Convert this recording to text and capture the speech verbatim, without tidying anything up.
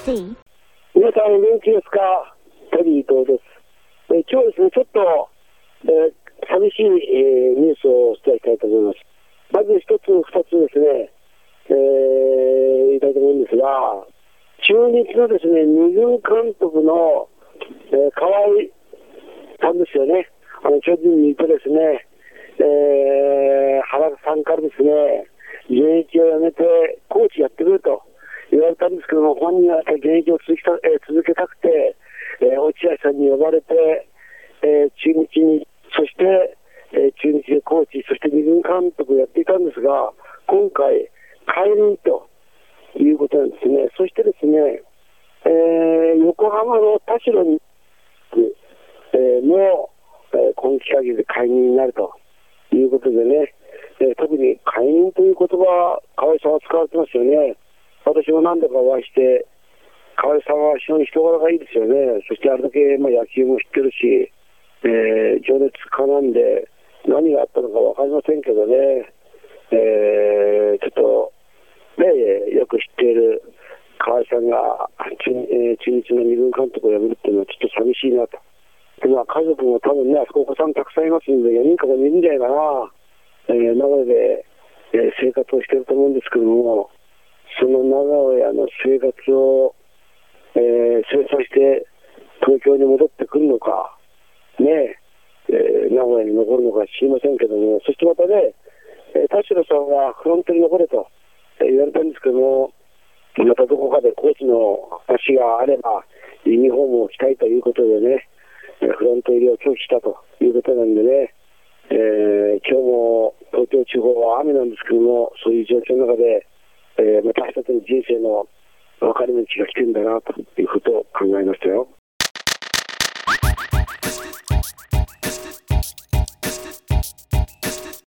C。 皆さん元気ですか？テリー伊藤です。えー今日はですね、ちょっと、えー寂しい、えーニュースをお伝えしたいと思います。まず一つ、二つですね、えー言いたいと思うんですが、中日のですね、二軍監督の、えー河合さんですよね。あの、巨人にいてですね、えー原さんからですね、現役を辞めてコーチやってくれと言われたんですけども、本人は現役を続けた、えー続けたくて、えー落合さんに呼ばれて、えー中日に、そして、えー中日でコーチ、そして二軍監督をやっていたんですが、今回、解任ということなんですね。そしてですね、えー横浜の田代に、えーの、えー今期限りで解任になるということでね、えー特に解任という言葉、河合さんは使われてますよね。私も何度かお会いして、河合さんは非常に人柄がいいですよね。そしてあれだけ、まあ、野球も知ってるし、えー情熱家なんで、何があったのか分かりませんけどね、えーちょっと、ね、よく知っている河合さんが中、えー中日の二軍監督を辞めるっていうのはちょっと寂しいなと。でまあ、家族も多分ね、あそこお子さんたくさんいますんで、よにんかごにんいるんじゃないかな、えー名古屋で、えー生活をしていると思うんですけども、その名古屋の生活を、えー、清掃して東京に戻ってくるのか、ねえー名古屋に残るのか知りませんけども、そしてまたね、えー田代さんはフロントに残れと、えー言われたんですけども、またどこかでコーチの足があれば、ユニフォームを着たいということでね、フロント入りを拒否したということなんでね、えー今日も東京地方は雨なんですけども、そういう状況の中で、えーまた一つの人生の分かれ道が来てるんだなということを考えましたよ。